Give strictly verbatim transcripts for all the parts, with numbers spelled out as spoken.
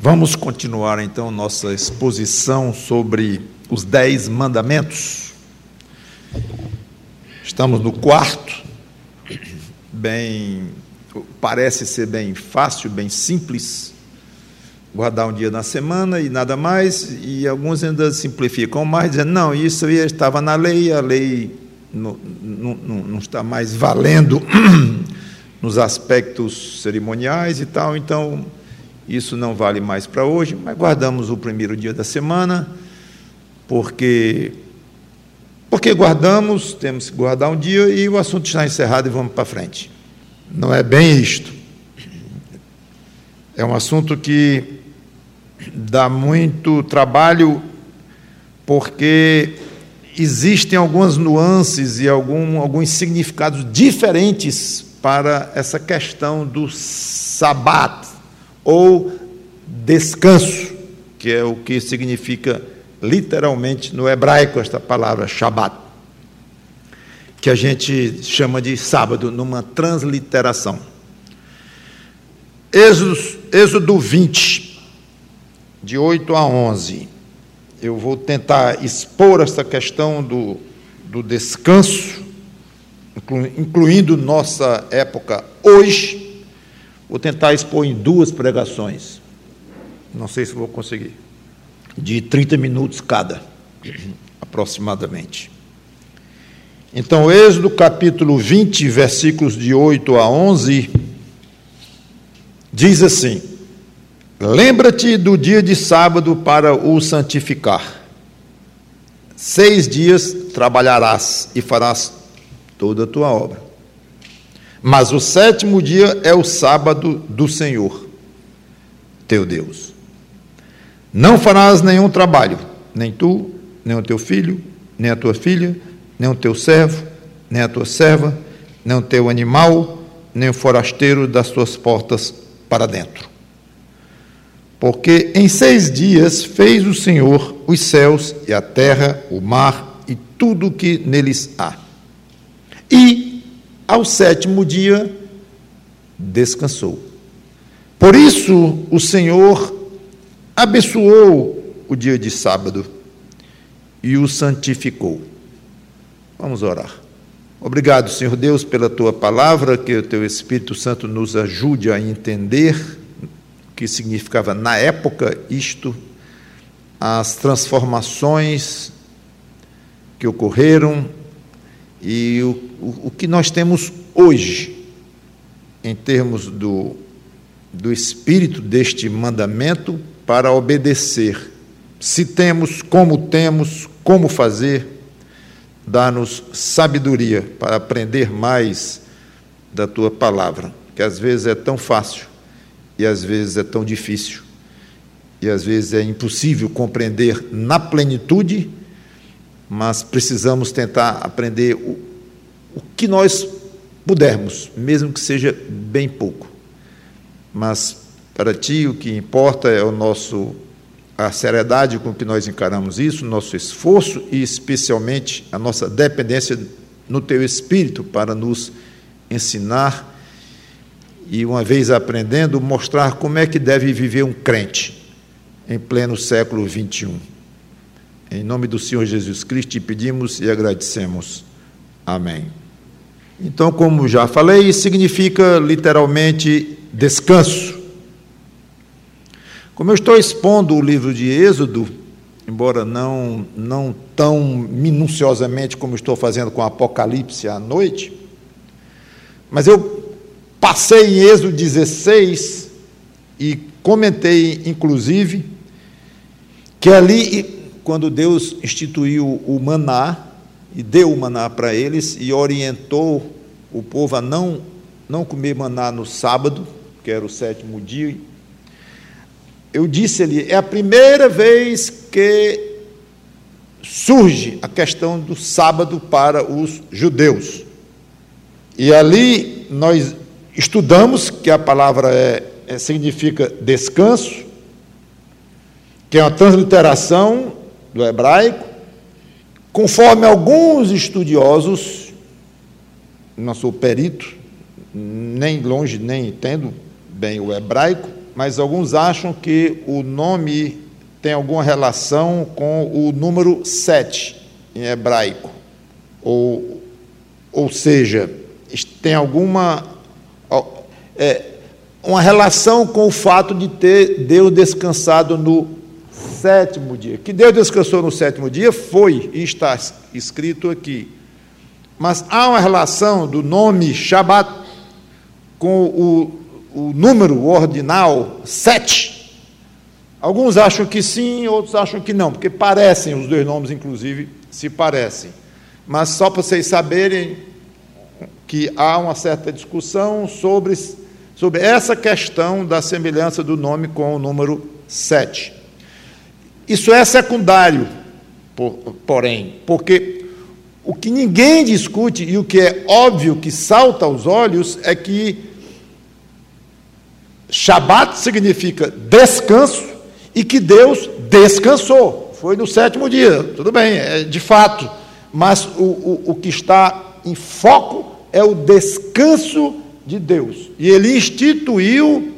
Vamos continuar então nossa exposição sobre os dez mandamentos. Estamos no quarto, bem, parece ser bem fácil, bem simples, guardar um dia na semana e nada mais, e alguns ainda simplificam mais, dizendo, não, isso aí estava na lei, a lei não, não, não está mais valendo nos aspectos cerimoniais e tal, então isso não vale mais para hoje, mas guardamos o primeiro dia da semana, porque, porque guardamos, temos que guardar um dia e o assunto está encerrado e vamos para frente. Não é bem isto. É um assunto que dá muito trabalho, porque existem algumas nuances e algum, alguns significados diferentes para essa questão do sabat, ou descanso, que é o que significa literalmente no hebraico esta palavra Shabat, que a gente chama de sábado, numa transliteração. Êxodo, Êxodo vinte, de oito a onze, eu vou tentar expor essa questão do, do descanso, inclu, incluindo nossa época hoje. Vou tentar expor em duas pregações, não sei se vou conseguir, de trinta minutos cada, aproximadamente. Então, Êxodo capítulo vinte, versículos de oito a onze, diz assim: lembra-te do dia de sábado para o santificar. Seis dias trabalharás e farás toda a tua obra. Mas o sétimo dia é o sábado do Senhor, teu Deus. Não farás nenhum trabalho, nem tu, nem o teu filho, nem a tua filha, nem o teu servo, nem a tua serva, nem o teu animal, nem o forasteiro das tuas portas para dentro. Porque em seis dias fez o Senhor os céus e a terra, o mar e tudo o que neles há. E ao sétimo dia, descansou. Por isso, o Senhor abençoou o dia de sábado e o santificou. Vamos orar. Obrigado, Senhor Deus, pela Tua palavra, que o Teu Espírito Santo nos ajude a entender o que significava na época isto, as transformações que ocorreram, e o, o, o que nós temos hoje, em termos do, do espírito deste mandamento, para obedecer. Se temos, como temos, como fazer, dá-nos sabedoria para aprender mais da Tua palavra, que às vezes é tão fácil, e às vezes é tão difícil, e às vezes é impossível compreender na plenitude, mas precisamos tentar aprender o, o que nós pudermos, mesmo que seja bem pouco. Mas, para Ti, o que importa é o nosso, a seriedade com que nós encaramos isso, o nosso esforço e, especialmente, a nossa dependência no Teu Espírito para nos ensinar e, uma vez aprendendo, mostrar como é que deve viver um crente em pleno século vinte e um. Em nome do Senhor Jesus Cristo, te pedimos e agradecemos. Amém. Então, como já falei, significa literalmente descanso. Como eu estou expondo o livro de Êxodo, embora não, não tão minuciosamente como estou fazendo com Apocalipse à noite, mas eu passei em Êxodo dezesseis e comentei, inclusive, que ali, quando Deus instituiu o maná, e deu o maná para eles, e orientou o povo a não, não comer maná no sábado, que era o sétimo dia, eu disse ali, é a primeira vez que surge a questão do sábado para os judeus. E ali nós estudamos que a palavra é, é, significa descanso, que é uma transliteração do hebraico, conforme alguns estudiosos, não sou perito, nem longe, nem entendo bem o hebraico, mas alguns acham que o nome tem alguma relação com o número sete, em hebraico. Ou, ou seja, tem alguma é, uma relação com o fato de ter Deus descansado no sétimo dia. Que Deus descansou no sétimo dia foi, e está escrito aqui. Mas há uma relação do nome Shabat com o, o número ordinal sete. Alguns acham que sim, outros acham que não, porque parecem, os dois nomes, inclusive, se parecem. Mas só para vocês saberem que há uma certa discussão sobre, sobre essa questão da semelhança do nome com o número sete. Isso é secundário, por, porém, porque o que ninguém discute e o que é óbvio que salta aos olhos é que Shabat significa descanso e que Deus descansou. Foi no sétimo dia, tudo bem, é de fato, mas o, o, o que está em foco é o descanso de Deus. E ele instituiu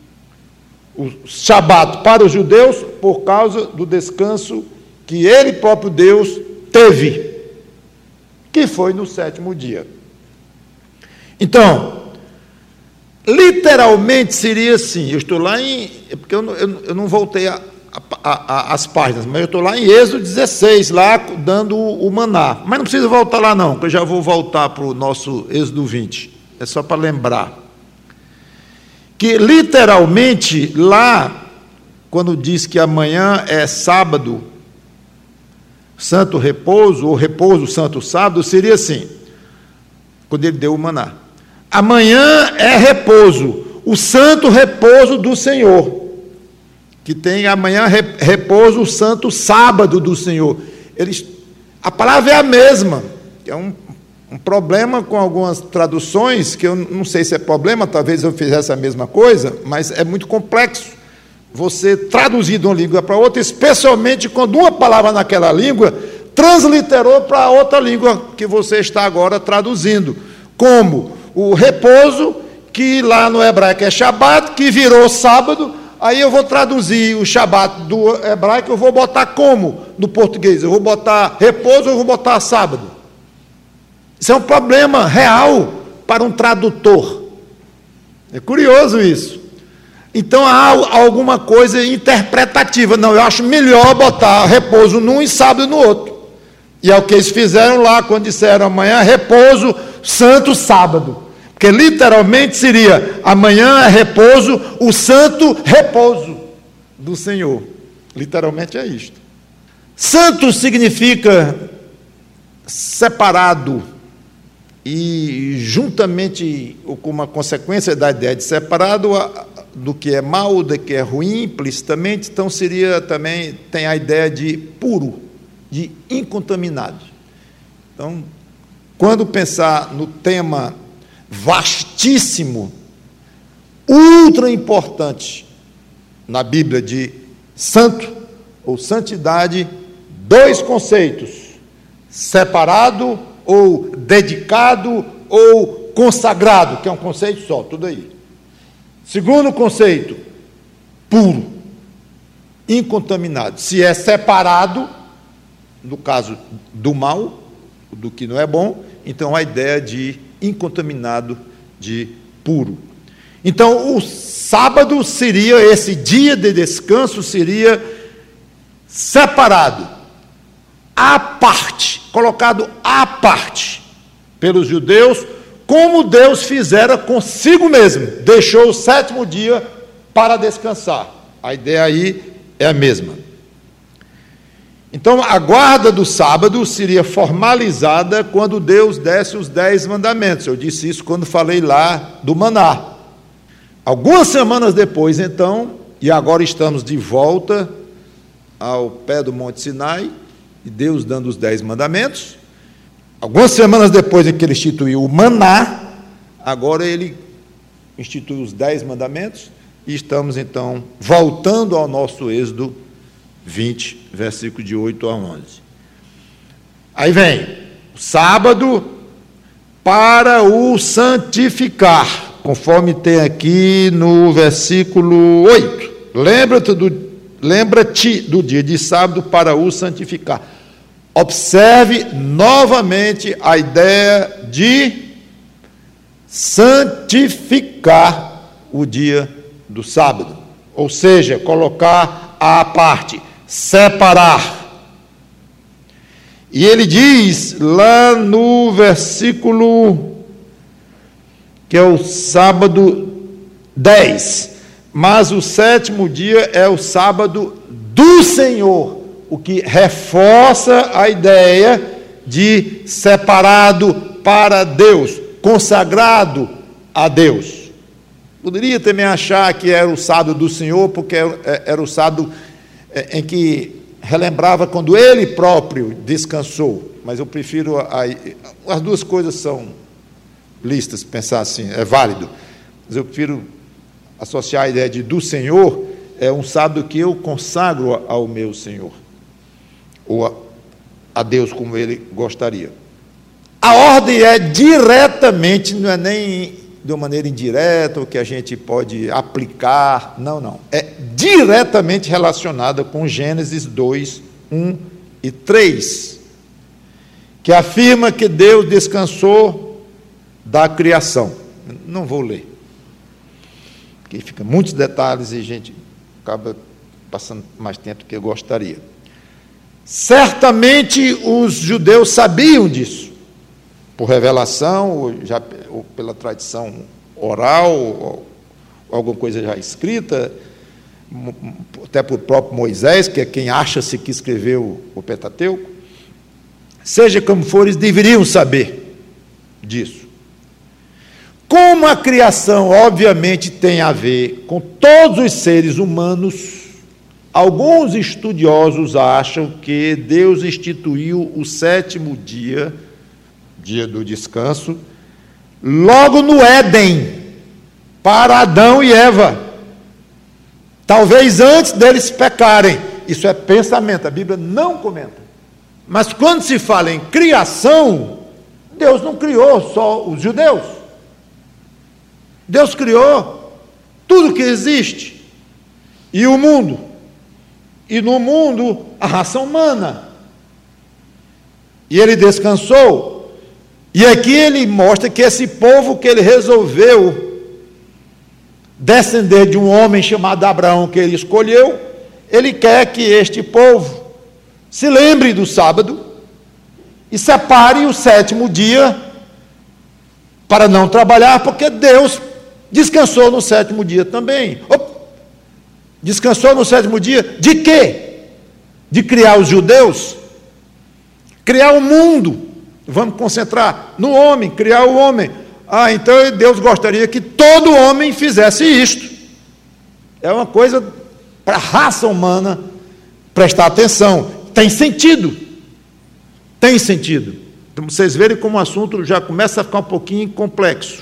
o Shabat para os judeus por causa do descanso que ele próprio Deus teve, que foi no sétimo dia. Então, literalmente seria assim, eu estou lá em, é porque eu não, eu, eu não voltei a, a, a, as páginas, mas eu estou lá em Êxodo dezesseis, lá dando o, o maná, mas não precisa voltar lá não, que eu já vou voltar para o nosso Êxodo vinte, é só para lembrar, que literalmente lá, quando diz que amanhã é sábado, santo repouso, ou repouso, santo sábado, seria assim, quando ele deu o maná. Amanhã é repouso, o santo repouso do Senhor, que tem amanhã repouso, o santo sábado do Senhor. Eles, a palavra é a mesma, é um, um problema com algumas traduções, que eu não sei se é problema, talvez eu fizesse a mesma coisa, mas é muito complexo você traduzir de uma língua para outra, especialmente quando uma palavra naquela língua transliterou para outra língua que você está agora traduzindo, como o repouso, que lá no hebraico é Shabat, que virou sábado, aí eu vou traduzir o Shabat do hebraico, eu vou botar como no português? Eu vou botar repouso ou eu vou botar sábado? Isso é um problema real para um tradutor. É curioso isso. Então há alguma coisa interpretativa. Não, eu acho melhor botar repouso num e sábado no outro. E é o que eles fizeram lá, quando disseram amanhã repouso, santo sábado. Porque literalmente seria, amanhã é repouso, o santo repouso do Senhor. Literalmente é isto. Santo significa separado, e juntamente com uma consequência da ideia de separado, do que é mal, do que é ruim, implicitamente, então seria também, tem a ideia de puro, de incontaminado. Então, quando pensar no tema vastíssimo, ultra importante na Bíblia de santo ou santidade, dois conceitos: separado ou dedicado ou consagrado, que é um conceito só, tudo aí. Segundo conceito, puro, incontaminado. Se é separado, no caso do mal, do que não é bom, então a ideia de incontaminado, de puro. Então, o sábado seria, esse dia de descanso seria separado, à parte, colocado à parte pelos judeus, como Deus fizera consigo mesmo, deixou o sétimo dia para descansar. A ideia aí é a mesma. Então, a guarda do sábado seria formalizada quando Deus desse os dez mandamentos. Eu disse isso quando falei lá do maná. Algumas semanas depois, então, e agora estamos de volta ao pé do Monte Sinai, e Deus dando os dez mandamentos. Algumas semanas depois em que ele instituiu o maná, agora ele institui os dez mandamentos, e estamos então voltando ao nosso Êxodo vinte, versículo de oito a onze. Aí vem, o sábado para o santificar. conforme tem aqui no versículo oito. Lembra-te do, lembra-te do dia de sábado para o santificar. Observe novamente a ideia de santificar o dia do sábado, ou seja, colocar à parte, separar. E ele diz lá no versículo, que é o sábado dez, mas o sétimo dia é o sábado do Senhor, o que reforça a ideia de separado para Deus, consagrado a Deus. Poderia também achar que era o sábado do Senhor, porque era o sábado em que relembrava quando ele próprio descansou, mas eu prefiro, a, as duas coisas são listas, pensar assim, é válido, mas eu prefiro associar a ideia de do Senhor, é um sábado que eu consagro ao meu Senhor, ou a, a Deus como ele gostaria. A ordem é diretamente, não é nem de uma maneira indireta, o que a gente pode aplicar, não, não, é diretamente relacionada com Gênesis dois, um e três, que afirma que Deus descansou da criação. Não vou ler, porque fica muitos detalhes e a gente acaba passando mais tempo do que eu gostaria. Certamente os judeus sabiam disso, por revelação, ou, já, ou pela tradição oral, ou, ou alguma coisa já escrita, até por próprio Moisés, que é quem acha-se que escreveu o Pentateuco. Seja como for, eles deveriam saber disso. Como a criação, obviamente, tem a ver com todos os seres humanos, alguns estudiosos acham que Deus instituiu o sétimo dia, dia do descanso, logo no Éden, para Adão e Eva, talvez antes deles pecarem. Isso é pensamento, a Bíblia não comenta. Mas quando se fala em criação, Deus não criou só os judeus. Deus criou tudo que existe, e o mundo, e no mundo a raça humana, e ele descansou. E aqui ele mostra que esse povo que ele resolveu descender de um homem chamado Abraão, que ele escolheu, ele quer que este povo se lembre do sábado e separe o sétimo dia para não trabalhar, porque Deus descansou no sétimo dia também. Opa! Descansou no sétimo dia de quê? De criar os judeus, criar o mundo. Vamos concentrar no homem, criar o homem. Ah, então Deus gostaria que todo homem fizesse isto. É uma coisa para a raça humana prestar atenção. Tem sentido. Tem sentido. Então, vocês verem como o assunto já começa a ficar um pouquinho complexo.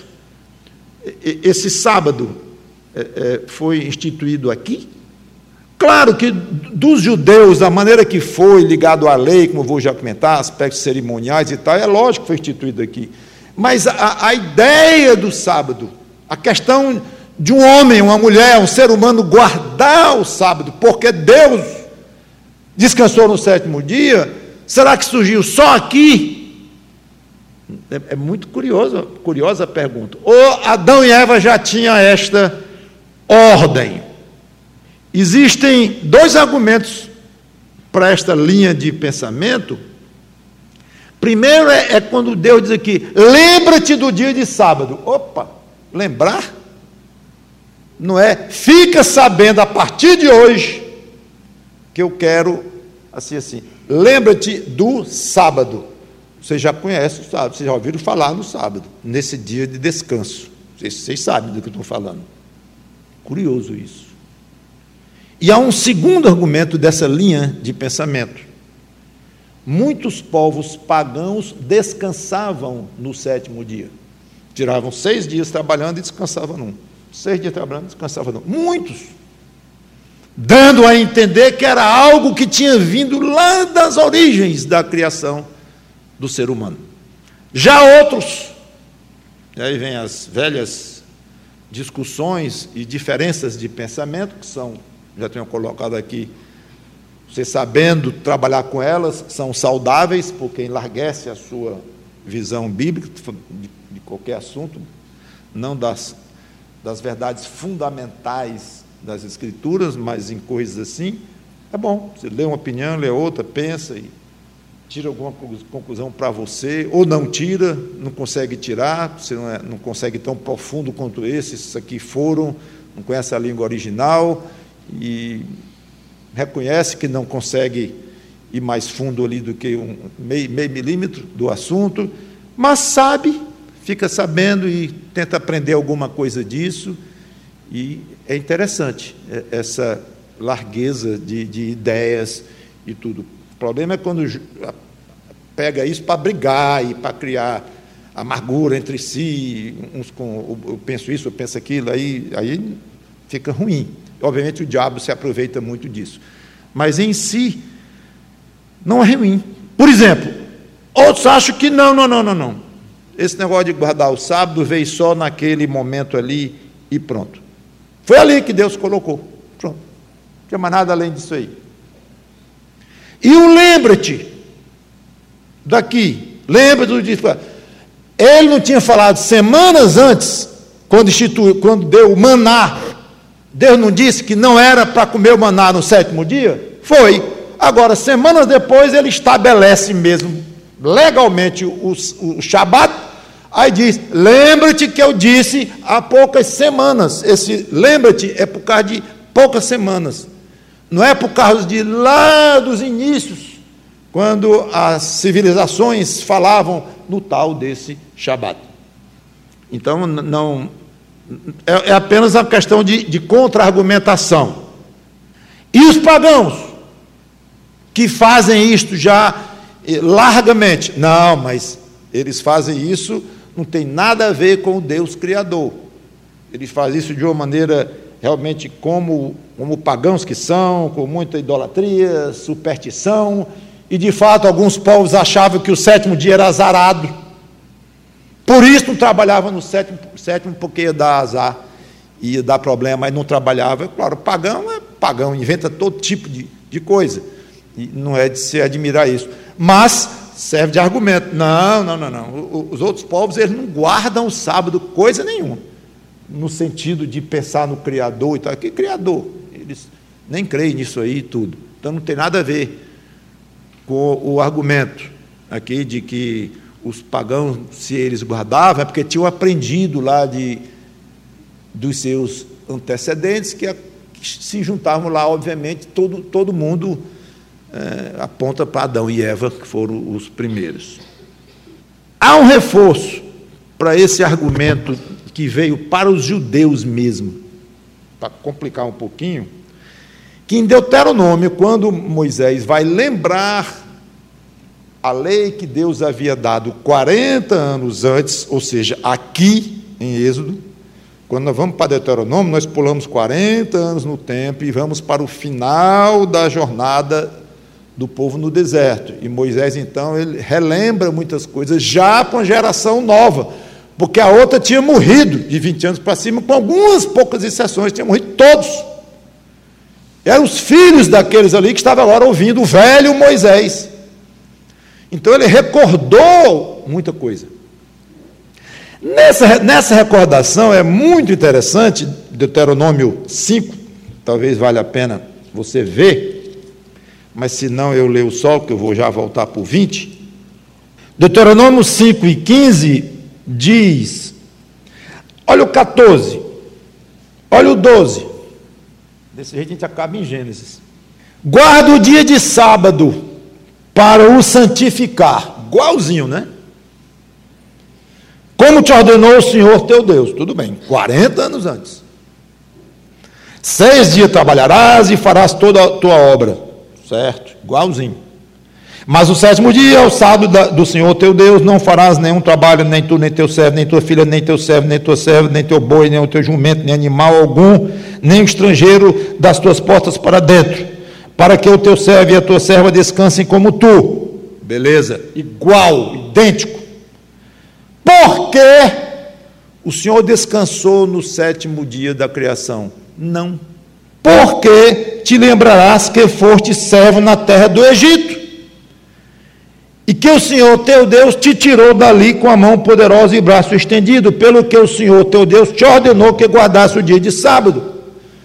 Esse sábado é, é, foi instituído aqui. Claro que dos judeus, da maneira que foi, ligado à lei, como eu vou já comentar, aspectos cerimoniais e tal, é lógico que foi instituído aqui. Mas a, a ideia do sábado, a questão de um homem, uma mulher, um ser humano guardar o sábado, porque Deus descansou no sétimo dia, será que surgiu só aqui? É, é muito curiosa, curiosa a pergunta. Ou Adão e Eva já tinham esta ordem? Existem dois argumentos para esta linha de pensamento. Primeiro é, é quando Deus diz aqui, lembra-te do dia de sábado. Opa, lembrar? Não é, fica sabendo a partir de hoje que eu quero, assim, assim, lembra-te do sábado. Vocês já conhecem o sábado, vocês já ouviram falar no sábado, nesse dia de descanso. Vocês, vocês sabem do que eu estou falando. Curioso isso. E há um segundo argumento dessa linha de pensamento. Muitos povos pagãos descansavam no sétimo dia. Tiravam seis dias trabalhando e descansavam num. Seis dias trabalhando e descansavam num. Muitos. Dando a entender que era algo que tinha vindo lá das origens da criação do ser humano. Já outros, e aí vem as velhas discussões e diferenças de pensamento, que são, já tenho colocado aqui, você sabendo trabalhar com elas, são saudáveis, porque enlarguece a sua visão bíblica de, de qualquer assunto, não das, das verdades fundamentais das Escrituras, mas em coisas assim. É bom, você lê uma opinião, lê outra, pensa e tira alguma conclusão para você, ou não tira, não consegue tirar, você não, é, não consegue tão profundo quanto esses aqui foram, não conhece a língua original e reconhece que não consegue ir mais fundo ali do que um meio, meio milímetro do assunto, mas sabe, fica sabendo e tenta aprender alguma coisa disso, e é interessante essa largueza de, de ideias e tudo. O problema é quando pega isso para brigar e para criar amargura entre si, uns com eu penso isso, eu penso aquilo, aí, aí fica ruim. Obviamente o diabo se aproveita muito disso. Mas em si, não é ruim. Por exemplo, outros acham que não, não, não, não, não. Esse negócio de guardar o sábado veio só naquele momento ali e pronto. Foi ali que Deus colocou. Pronto. Não tinha mais nada além disso aí. E o lembra-te daqui, lembra-te do dia. Ele não tinha falado semanas antes, quando instituiu, quando deu o maná, Deus não disse que não era para comer o maná no sétimo dia? Foi. Agora, semanas depois, ele estabelece mesmo, legalmente, o, o Shabat, aí diz, lembra-te que eu disse há poucas semanas. Esse lembra-te é por causa de poucas semanas. Não é por causa de lá dos inícios, quando as civilizações falavam no tal desse Shabat. Então, não... É, é apenas uma questão de, de contra-argumentação. E os pagãos, que fazem isto já eh, largamente, não, mas eles fazem isso, não tem nada a ver com o Deus Criador. Eles fazem isso de uma maneira realmente como, como pagãos que são, com muita idolatria, superstição, e de fato alguns povos achavam que o sétimo dia era azarado. Por isso não trabalhava no sétimo, sétimo porque ia dar azar, ia dar problema, mas não trabalhava. Claro, pagão é pagão, inventa todo tipo de, de coisa, e não é de se admirar isso, mas serve de argumento. Não, não, não, não. Os outros povos, eles não guardam o sábado coisa nenhuma, no sentido de pensar no Criador e tal. Que Criador? Eles nem creem nisso aí e tudo. Então não tem nada a ver com o argumento aqui de que os pagãos, se eles guardavam, é porque tinham aprendido lá de, dos seus antecedentes, que, que se juntavam lá, obviamente, todo, todo mundo é, aponta para Adão e Eva, que foram os primeiros. Há um reforço para esse argumento que veio para os judeus mesmo, para complicar um pouquinho, que em Deuteronômio, quando Moisés vai lembrar a lei que Deus havia dado quarenta anos antes, ou seja, aqui em Êxodo, quando nós vamos para Deuteronômio, nós pulamos quarenta anos no tempo e vamos para o final da jornada do povo no deserto. E Moisés, então, ele relembra muitas coisas já com a geração nova, porque a outra tinha morrido de vinte anos para cima, com algumas poucas exceções, tinham morrido todos. Eram os filhos daqueles ali que estavam agora ouvindo o velho Moisés. Então ele recordou muita coisa. Nessa, nessa recordação é muito interessante, Deuteronômio cinco, talvez valha a pena você ver, mas se não eu leio só, que eu vou já voltar para o vinte. Deuteronômio cinco e quinze diz, olha o catorze, olha o doze, desse jeito a gente acaba em Gênesis. Guarda o dia de sábado para o santificar, igualzinho, né? Como te ordenou o Senhor teu Deus, tudo bem, quarenta anos antes. Seis dias trabalharás e farás toda a tua obra, certo? Igualzinho. Mas o sétimo dia é o sábado do Senhor teu Deus, não farás nenhum trabalho, nem tu, nem teu servo, nem tua filha, nem teu servo, nem tua serva, nem teu boi, nem o teu jumento, nem animal algum, nem o estrangeiro das tuas portas para dentro, para que o teu servo e a tua serva descansem como tu. Beleza? Igual, idêntico. Porque o Senhor descansou no sétimo dia da criação? Não. Porque te lembrarás que foste servo na terra do Egito, e que o Senhor teu Deus te tirou dali com a mão poderosa e braço estendido, pelo que o Senhor teu Deus te ordenou que guardasse o dia de sábado.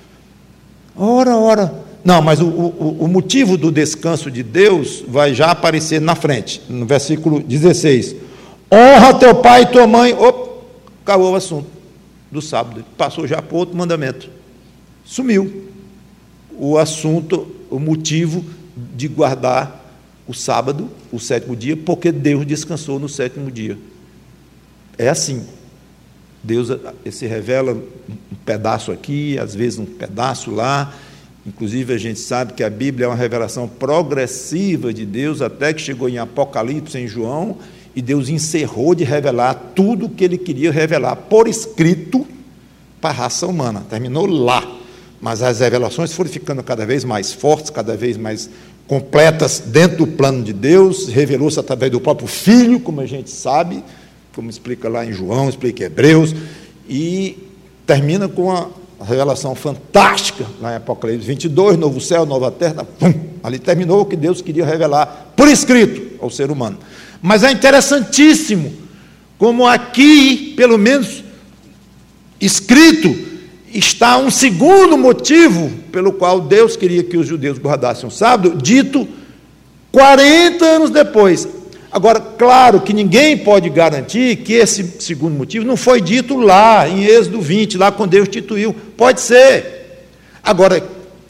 Ora, ora. Não, mas o, o, o motivo do descanso de Deus vai já aparecer na frente, no versículo dezesseis. Honra teu pai e tua mãe. Opa, acabou o assunto do sábado. Passou já para outro mandamento. Sumiu o assunto, o motivo de guardar o sábado, o sétimo dia, porque Deus descansou no sétimo dia. É assim. Deus se revela um pedaço aqui, às vezes um pedaço lá. Inclusive, a gente sabe que a Bíblia é uma revelação progressiva de Deus, até que chegou em Apocalipse, em João, e Deus encerrou de revelar tudo o que Ele queria revelar por escrito para a raça humana. Terminou lá. Mas as revelações foram ficando cada vez mais fortes, cada vez mais completas dentro do plano de Deus. Revelou-se através do próprio Filho, como a gente sabe, como explica lá em João, explica em Hebreus, e termina com a revelação fantástica lá em Apocalipse vinte e dois, novo céu, nova terra, pum, ali terminou o que Deus queria revelar por escrito ao ser humano. Mas é interessantíssimo como aqui, pelo menos escrito, está um segundo motivo pelo qual Deus queria que os judeus guardassem o sábado, dito quarenta anos depois. Agora, claro que ninguém pode garantir que esse segundo motivo não foi dito lá, em Êxodo vinte, lá quando Deus instituiu. Pode ser. Agora,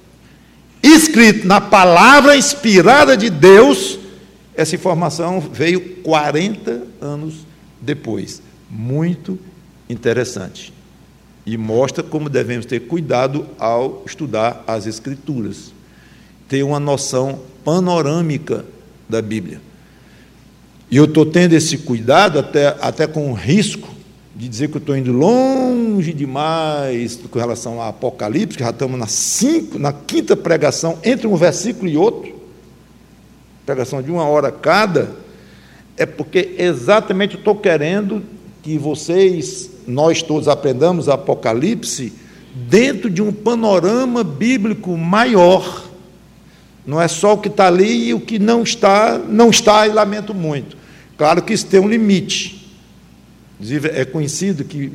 escrito na palavra inspirada de Deus, essa informação veio quarenta anos depois. Muito interessante. E mostra como devemos ter cuidado ao estudar as Escrituras. Ter uma noção panorâmica da Bíblia. E eu estou tendo esse cuidado, até, até com o risco de dizer que eu estou indo longe demais com relação ao Apocalipse, que já estamos na, cinco, na quinta pregação, entre um versículo e outro, pregação de uma hora cada, é porque exatamente eu estou querendo que vocês, nós todos aprendamos Apocalipse dentro de um panorama bíblico maior. Não é só o que está ali e o que não está, não está, e lamento muito. Claro que isso tem um limite. Inclusive, é conhecido que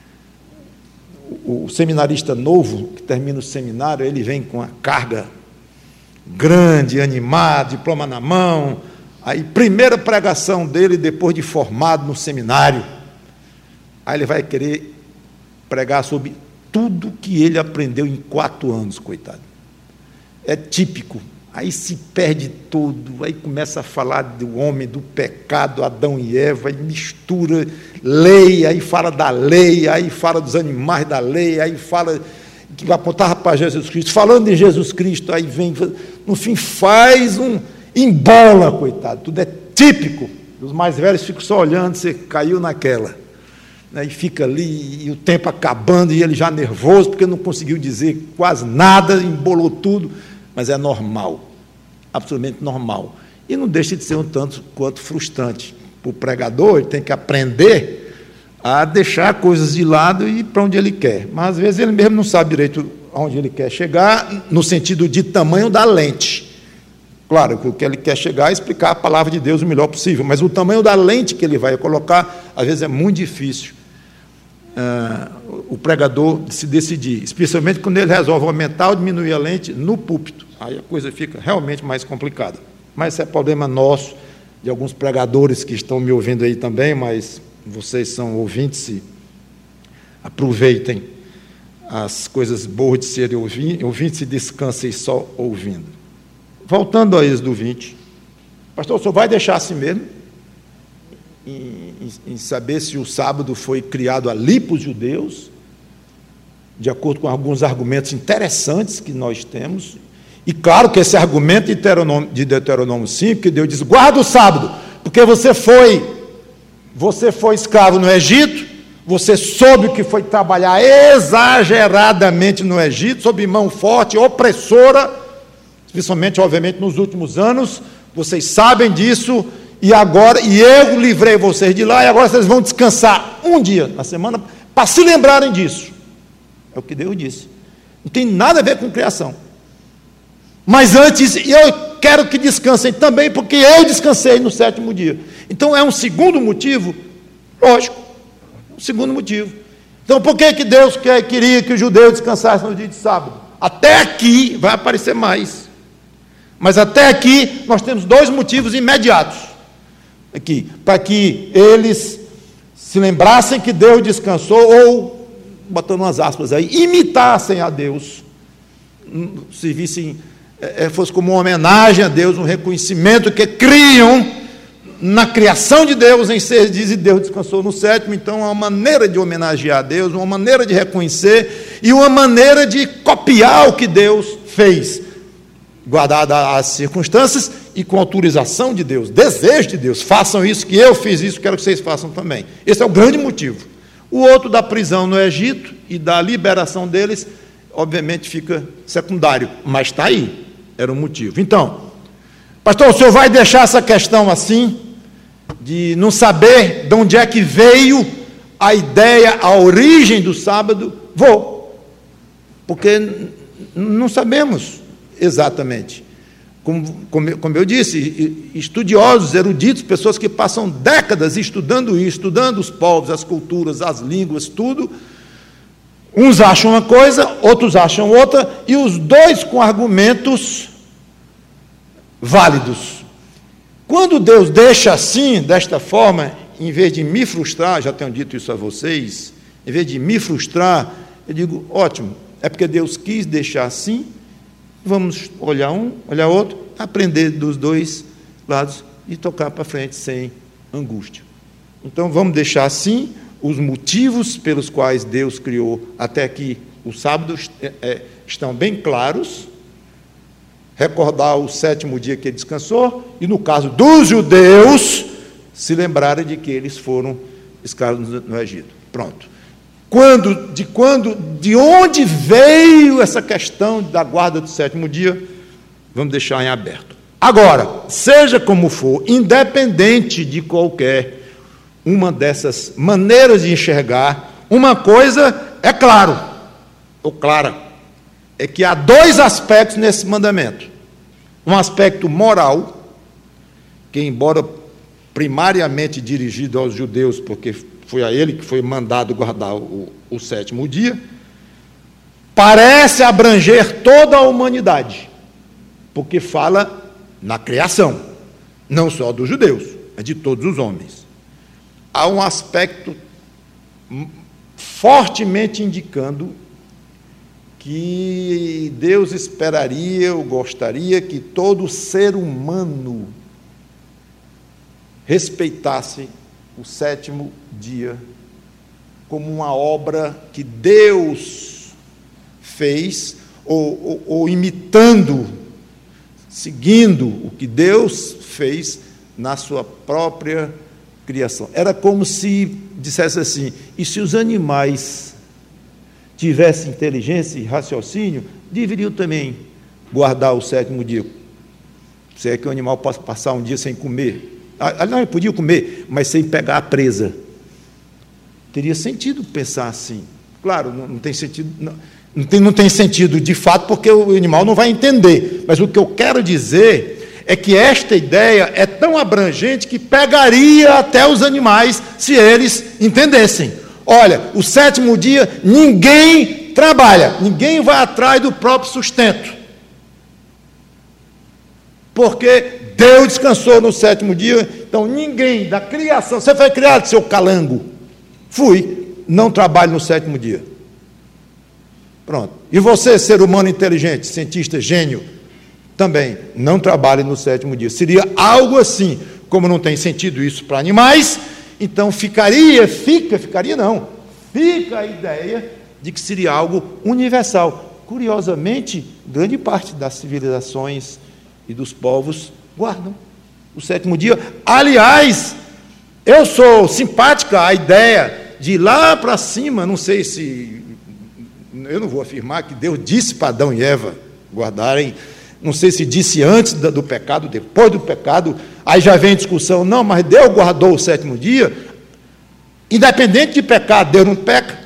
o seminarista novo, que termina o seminário, ele vem com uma carga grande, animado, diploma na mão. Aí, primeira pregação dele, depois de formado no seminário, aí ele vai querer pregar sobre tudo que ele aprendeu em quatro anos, coitado. É típico. Aí se perde tudo, aí começa a falar do homem, do pecado, Adão e Eva, aí mistura lei, aí fala da lei, aí fala dos animais da lei, aí fala que apontava para Jesus Cristo, falando de Jesus Cristo, aí vem, no fim faz um, embola, coitado, tudo é típico. Os mais velhos ficam só olhando, você caiu naquela. E fica ali, e o tempo acabando, e ele já nervoso, porque não conseguiu dizer quase nada, embolou tudo. Mas é normal, absolutamente normal. E não deixa de ser um tanto quanto frustrante. O pregador ele tem que aprender a deixar coisas de lado e ir para onde ele quer. Mas, às vezes, ele mesmo não sabe direito aonde ele quer chegar, no sentido de tamanho da lente. Claro que o que ele quer chegar é explicar a palavra de Deus o melhor possível, mas o tamanho da lente que ele vai colocar, às vezes, é muito difícil. Uh, o pregador se decidir, especialmente quando ele resolve aumentar ou diminuir a lente no púlpito. Aí a coisa fica realmente mais complicada. Mas esse é problema nosso, de alguns pregadores que estão me ouvindo aí também, mas vocês são ouvintes e aproveitem as coisas boas de serem ouvintes e descansem só ouvindo. Voltando a Êxodo vinte, pastor, o senhor vai deixar assim mesmo? Em, em, em saber se o sábado foi criado ali para os judeus, de acordo com alguns argumentos interessantes que nós temos, e claro que esse argumento de Deuteronômio, de Deuteronômio cinco, que Deus diz, guarda o sábado, porque você foi, você foi escravo no Egito, você soube que foi trabalhar exageradamente no Egito, sob mão forte, opressora, principalmente, obviamente, nos últimos anos, vocês sabem disso, e agora, e eu livrei vocês de lá, e agora vocês vão descansar um dia na semana, para se lembrarem disso. É o que Deus disse. Não tem nada a ver com criação. Mas antes, eu quero que descansem também, porque eu descansei no sétimo dia. Então é um segundo motivo, lógico, um segundo motivo. Então por que, que Deus quer, queria que os judeus descansassem no dia de sábado? Até aqui vai aparecer mais. Mas até aqui nós temos dois motivos imediatos. Aqui, para que eles se lembrassem que Deus descansou, ou, botando umas aspas aí, imitassem a Deus, se vissem, é, fosse como uma homenagem a Deus, um reconhecimento que criam na criação de Deus em seis dias, e Deus descansou no sétimo. Então é uma maneira de homenagear a Deus, uma maneira de reconhecer, e uma maneira de copiar o que Deus fez, guardadas as circunstâncias e com autorização de Deus, desejo de Deus. Façam isso, que eu fiz isso, quero que vocês façam também. Esse é o grande motivo. O outro da prisão no Egito e da liberação deles, obviamente fica secundário, mas está aí, era o motivo. Então, pastor, o senhor vai deixar essa questão assim, de não saber de onde é que veio a ideia, a origem do sábado? Vou, porque não sabemos exatamente. Como, como, como eu disse, estudiosos, eruditos, pessoas que passam décadas estudando isso, estudando os povos, as culturas, as línguas, tudo. Uns acham uma coisa, outros acham outra, e os dois com argumentos válidos. Quando Deus deixa assim, desta forma, em vez de me frustrar, já tenho dito isso a vocês, em vez de me frustrar, eu digo, ótimo, é porque Deus quis deixar assim. Vamos olhar um, olhar outro, aprender dos dois lados e tocar para frente sem angústia. Então, vamos deixar assim os motivos pelos quais Deus criou até aqui o sábado é, é, estão bem claros. Recordar o sétimo dia que ele descansou, e no caso dos judeus, se lembrarem de que eles foram escravos no Egito. Pronto. Quando, de quando, de onde veio essa questão da guarda do sétimo dia, vamos deixar em aberto. Agora, seja como for, independente de qualquer uma dessas maneiras de enxergar, uma coisa é claro, ou clara, é que há dois aspectos nesse mandamento. Um aspecto moral, que embora primariamente dirigido aos judeus, porque foi a ele que foi mandado guardar o, o sétimo dia, parece abranger toda a humanidade, porque fala na criação, não só dos judeus, mas de todos os homens. Há um aspecto fortemente indicando que Deus esperaria ou gostaria que todo ser humano respeitasse o sétimo dia como uma obra que Deus fez, ou, ou, ou imitando, seguindo o que Deus fez na sua própria criação. Era como se dissesse assim, e se os animais tivessem inteligência e raciocínio, deveriam também guardar o sétimo dia. Se é que o animal possa passar um dia sem comer, ah, não, ele podia comer, mas sem pegar a presa. Teria sentido pensar assim. Claro, não, não tem sentido, não, não, tem, não tem sentido de fato, porque o animal não vai entender. Mas o que eu quero dizer é que esta ideia é tão abrangente que pegaria até os animais, se eles entendessem. Olha, o sétimo dia ninguém trabalha, ninguém vai atrás do próprio sustento. Porque Deus descansou no sétimo dia, então ninguém da criação, você foi criado, seu calango, fui, não trabalho no sétimo dia. Pronto. E você, ser humano inteligente, cientista, gênio, também não trabalhe no sétimo dia. Seria algo assim, como não tem sentido isso para animais, então ficaria, fica, ficaria não, fica a ideia de que seria algo universal. Curiosamente, grande parte das civilizações e dos povos guardam o sétimo dia. Aliás, eu sou simpática à ideia de ir lá para cima, não sei se, eu não vou afirmar que Deus disse para Adão e Eva guardarem, não sei se disse antes do pecado, depois do pecado, aí já vem discussão, não, mas Deus guardou o sétimo dia, independente de pecar, Deus não peca,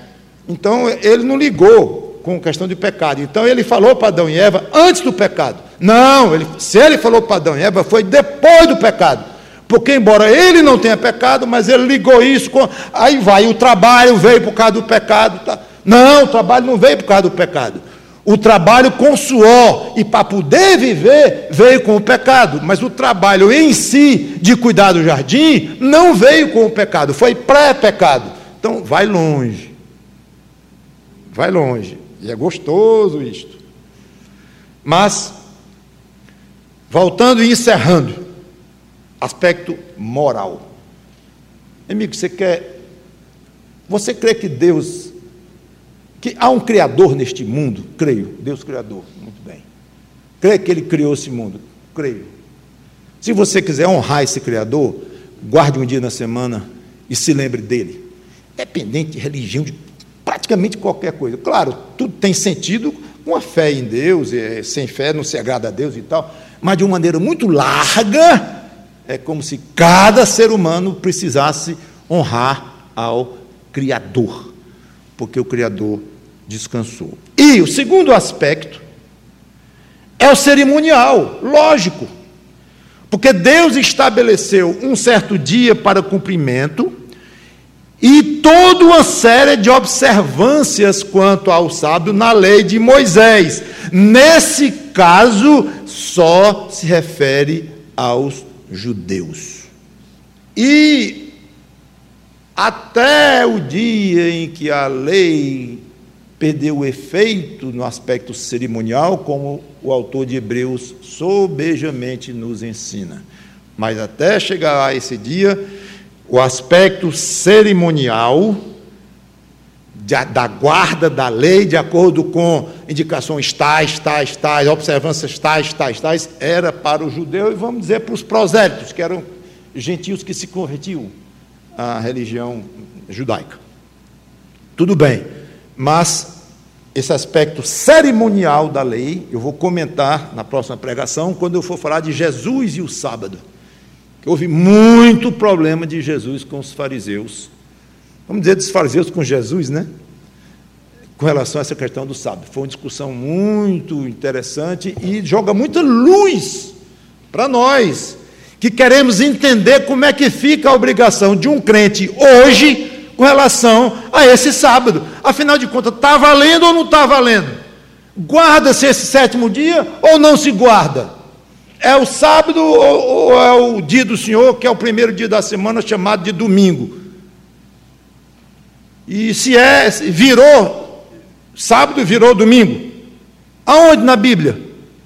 Então, ele não ligou com questão de pecado. Então, ele falou para Adão e Eva antes do pecado. Não, ele, se ele falou para Adão e Eva, foi depois do pecado. Porque, embora ele não tenha pecado, mas ele ligou isso com... Aí vai, o trabalho veio por causa do pecado. Tá? Não, o trabalho não veio por causa do pecado. O trabalho com suor e para poder viver veio com o pecado, mas o trabalho em si de cuidar do jardim não veio com o pecado, foi pré-pecado. Então vai longe, vai longe, e é gostoso isto. Mas, voltando e encerrando, aspecto moral. Amigo, você quer, você crê que Deus... que há um Criador neste mundo? Creio, Deus Criador, muito bem. Creio que Ele criou esse mundo? Creio. Se você quiser honrar esse Criador, guarde um dia na semana e se lembre dele. Independente de religião, de praticamente qualquer coisa. Claro, tudo tem sentido com a fé em Deus, e sem fé não se agrada a Deus e tal, mas de uma maneira muito larga, é como se cada ser humano precisasse honrar ao Criador, porque o Criador descansou. E o segundo aspecto é o cerimonial, lógico, porque Deus estabeleceu um certo dia para cumprimento e toda uma série de observâncias quanto ao sábado na lei de Moisés. Nesse caso, só se refere aos judeus. E até o dia em que a lei perdeu o efeito no aspecto cerimonial, como o autor de Hebreus sobejamente nos ensina. Mas até chegar a esse dia, o aspecto cerimonial da guarda da lei, de acordo com indicações tais, tais, tais, observâncias tais, tais, tais, era para o judeu e, vamos dizer, para os prosélitos, que eram gentios que se convertiam à religião judaica. Tudo bem, mas esse aspecto cerimonial da lei, eu vou comentar na próxima pregação, quando eu for falar de Jesus e o sábado, que houve muito problema de Jesus com os fariseus, vamos dizer dos fariseus com Jesus, né? Com relação a essa questão do sábado. Foi uma discussão muito interessante e joga muita luz para nós, que queremos entender como é que fica a obrigação de um crente hoje com relação a esse sábado. Afinal de contas, está valendo ou não está valendo? Guarda-se esse sétimo dia ou não se guarda? É o sábado ou, ou é o dia do Senhor, que é o primeiro dia da semana, chamado de domingo? E se é, virou sábado, virou domingo. Aonde na Bíblia?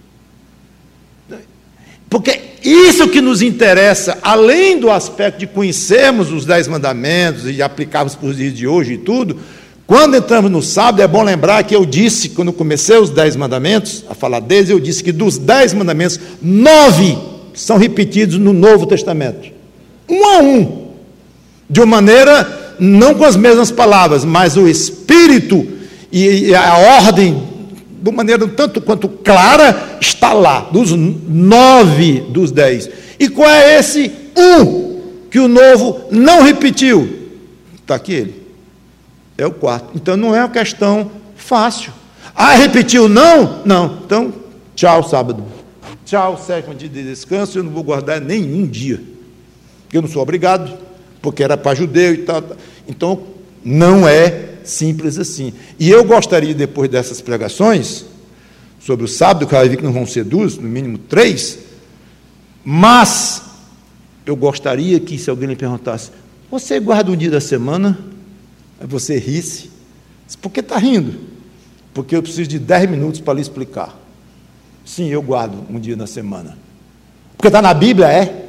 Porque isso que nos interessa, além do aspecto de conhecermos os dez mandamentos e aplicarmos para os dias de hoje e tudo, quando entramos no sábado, é bom lembrar que eu disse, quando comecei os dez mandamentos, a falar deles, eu disse que dos dez mandamentos, nove são repetidos no Novo Testamento. Um a um. De uma maneira, não com as mesmas palavras, mas o Espírito e a ordem, de uma maneira tanto quanto clara, está lá, dos nove dos dez. E qual é esse um que o Novo não repetiu? Está aqui ele. É o quarto. Então não é uma questão fácil. Ah, repetiu não? Não. Então, tchau sábado. Tchau sétimo dia de descanso, eu não vou guardar nenhum dia. Eu não sou obrigado, porque era para judeu e tal. Então, não é simples assim. E eu gostaria, depois dessas pregações, sobre o sábado, que eu vi que não vão ser duas, no mínimo três, mas eu gostaria que, se alguém lhe perguntasse, você guarda um dia da semana? Aí você risse. Por que está rindo? Porque eu preciso de dez minutos para lhe explicar. Sim, eu guardo um dia na semana. Porque está na Bíblia, é?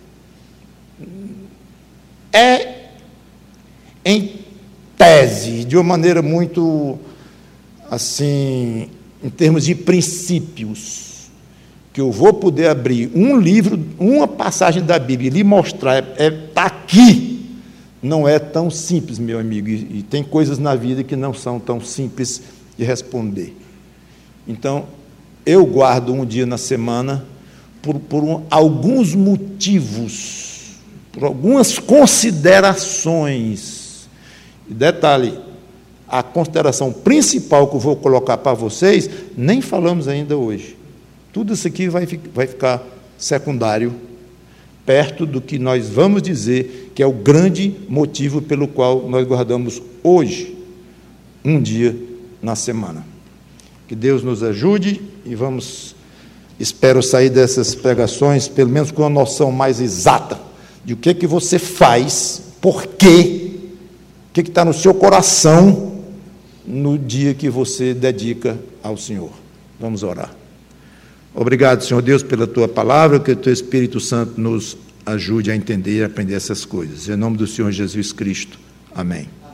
É em tese, de uma maneira muito, assim, em termos de princípios, que eu vou poder abrir um livro, uma passagem da Bíblia e lhe mostrar, está é, tá aqui. Não é tão simples, meu amigo, e, e tem coisas na vida que não são tão simples de responder. Então, eu guardo um dia na semana por, por um, alguns motivos, por algumas considerações. E detalhe, a consideração principal que eu vou colocar para vocês, nem falamos ainda hoje. Tudo isso aqui vai, vai ficar secundário, perto do que nós vamos dizer que é o grande motivo pelo qual nós guardamos hoje um dia na semana. Que Deus nos ajude e vamos, espero sair dessas pregações, pelo menos com uma noção mais exata de o que que você faz, por quê, o que que está no seu coração no dia que você dedica ao Senhor. Vamos orar. Obrigado, Senhor Deus, pela Tua palavra, que o Teu Espírito Santo nos ajude a entender e aprender essas coisas. Em nome do Senhor Jesus Cristo. Amém.